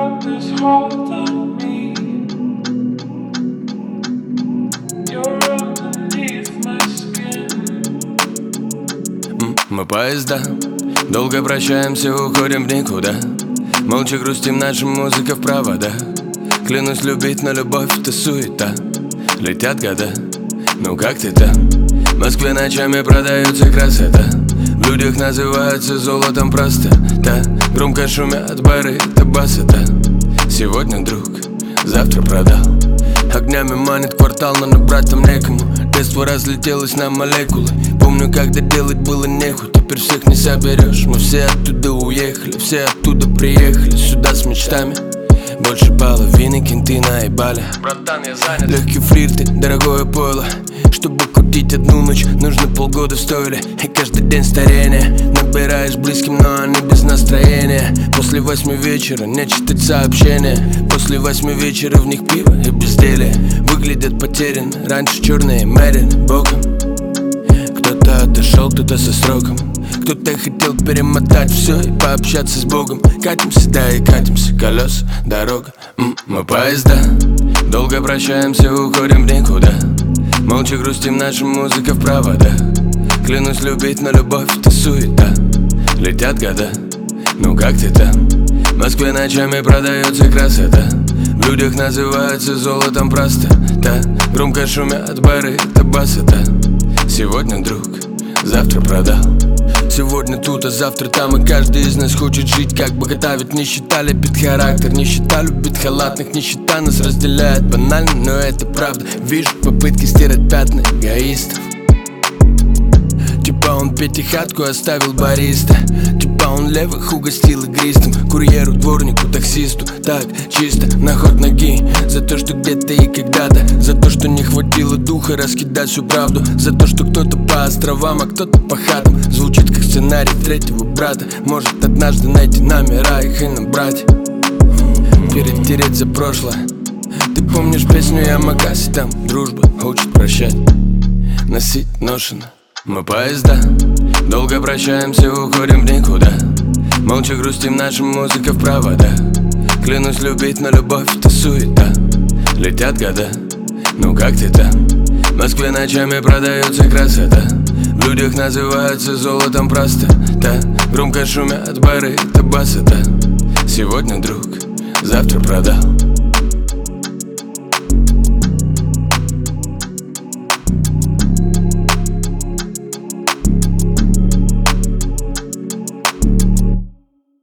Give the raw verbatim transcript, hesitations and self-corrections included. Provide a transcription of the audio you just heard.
world is holding me. You're underneath my skin. Мы поезда, долго прощаемся, уходим в никуда. Молча грустим, наша музыка в провода. Клянусь любить, но любовь — это суета. Летят года, ну как ты там? В Москве ночами продается красота. В людях называется золотом просто. Да, громко шумят бары, это басота. Сегодня друг, завтра продал. Огнями манит квартал, но набрать там некому. Детство разлетелось на молекулы. Помню, когда делать было нехуй. Теперь всех не соберешь. Мы все оттуда уехали, все оттуда приехали сюда с мечтами. Больше половины кенты наебали. Братан, я занят. Легкие флирты, дорогое пойло. Чтобы кутить одну ночь, нужно полгода стоили. И каждый день старение. Набираешь близким, но они без настроения. После восьми вечера не читать сообщения. После восьми вечера в них пиво и безделие. Выглядят потерян, раньше черные мерены боком. Кто-то отошел, кто-то со сроком. Кто-то хотел перемотать все и пообщаться с Богом. Катимся, да и катимся, колес, дорога. М-м, мы поезда, долго прощаемся, уходим в никуда. Молча грустим, наша музыка в провода. Клянусь любить, но любовь — это суета. Летят года, ну как ты там? В Москве ночами продается красота. В людях называется золотом просто. Да, громко шумят бары, это басота. Сегодня друг, завтра продал. Сегодня тут, а завтра там. И каждый из нас хочет жить как богата. Ведь нищета лепит характер, нищета любит халатных. Нищета нас разделяет банально, но это правда. Вижу попытки стирать пятна эгоистов. Типа он пятихатку оставил бариста. Типа он левых угостил игристым. Курьеру, дворнику, таксисту. Так, чисто, на ход ноги. За то, что где-то и когда-то. За то, что не хватило духа раскидать всю правду. За то, что кто-то по островам, а кто-то по хатам. Звучит как сценарий третьего брата. Может однажды найти номера их и набрать. Перетереть за прошлое. Ты помнишь песню Ямакаси? Там дружба учит прощать. Носить ношено. Мы поезда, долго прощаемся, уходим в никуда. Молча грустим, наша музыка в провода. Клянусь любить, но любовь — это суета. Летят года, ну как ты там? В Москве ночами продается красота. В людях называется золотом просто. Да, громко шумят бары, это басота. Сегодня друг, завтра продал.